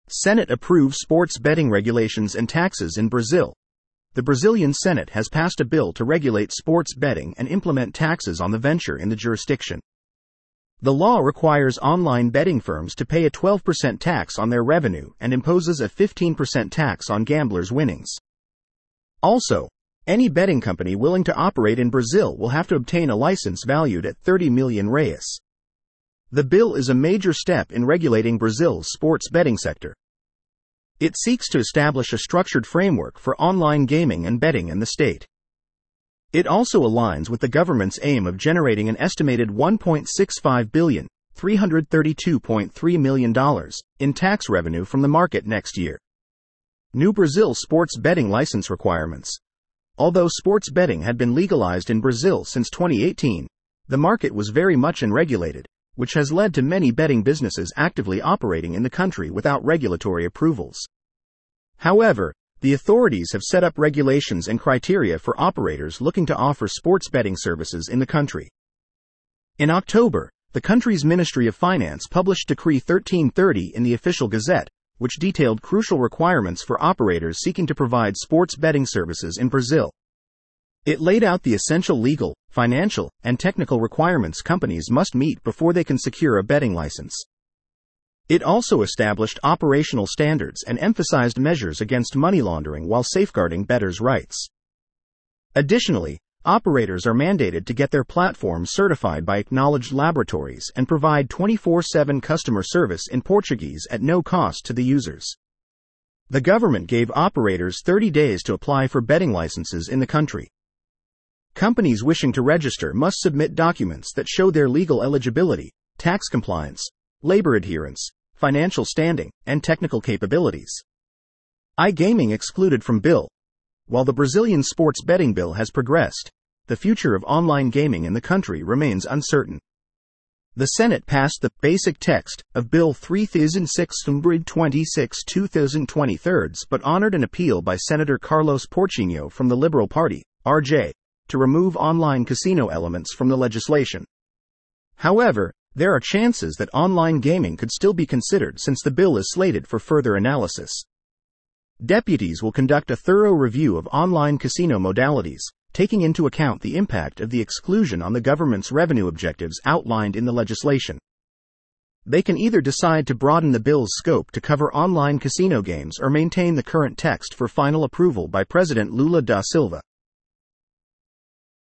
Senate approves sports betting regulations and taxes in Brazil. The Brazilian Senate has passed a bill to regulate sports betting and implement taxes on the venture in the jurisdiction. The law requires online betting firms to pay a 12% tax on their revenue and imposes a 15% tax on gamblers' winnings. Also, any betting company willing to operate in Brazil will have to obtain a license valued at 30 million reais. The bill is a major step in regulating Brazil's sports betting sector. It seeks to establish a structured framework for online gaming and betting in the state. It also aligns with the government's aim of generating an estimated $1.65 billion, $332.3 million, in tax revenue from the market next year. New Brazil sports betting license requirements. Although sports betting had been legalized in Brazil since 2018, the market was very much unregulated, which has led to many betting businesses actively operating in the country without regulatory approvals. However, the authorities have set up regulations and criteria for operators looking to offer sports betting services in the country. In October, the country's Ministry of Finance published Decree 1330 in the Official Gazette, which detailed crucial requirements for operators seeking to provide sports betting services in Brazil. It laid out the essential legal, financial, and technical requirements companies must meet before they can secure a betting license. It also established operational standards and emphasized measures against money laundering while safeguarding bettors' rights. Additionally, operators are mandated to get their platforms certified by acknowledged laboratories and provide 24/7 customer service in Portuguese at no cost to the users. The government gave operators 30 days to apply for betting licenses in the country. Companies wishing to register must submit documents that show their legal eligibility, tax compliance, labor adherence, financial standing, and technical capabilities. iGaming excluded from bill. While the Brazilian sports betting bill has progressed, the future of online gaming in the country remains uncertain. The Senate passed the basic text of Bill 3626/2023, but honored an appeal by Senator Carlos Portinho from the Liberal Party, RJ, to remove online casino elements from the legislation. However, there are chances that online gaming could still be considered since the bill is slated for further analysis. Deputies will conduct a thorough review of online casino modalities, taking into account the impact of the exclusion on the government's revenue objectives outlined in the legislation. They can either decide to broaden the bill's scope to cover online casino games or maintain the current text for final approval by President Lula da Silva.